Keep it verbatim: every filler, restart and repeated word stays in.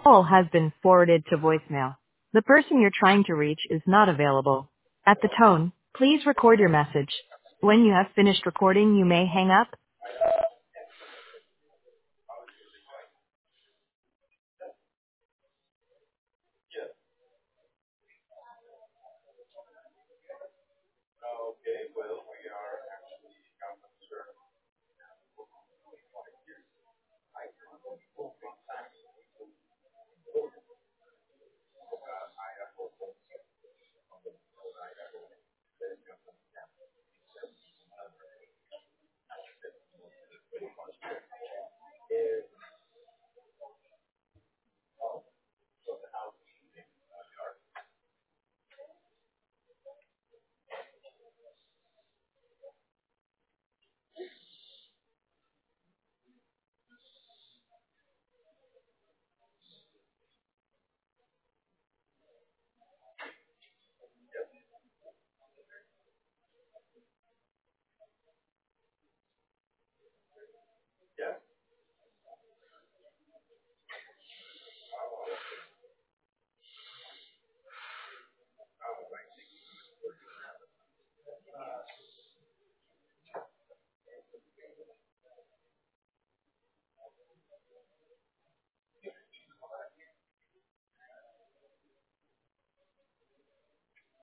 Call has been forwarded to voicemail. The person you're trying to reach is not available. At the tone, please record your message. When you have finished recording, you may hang up.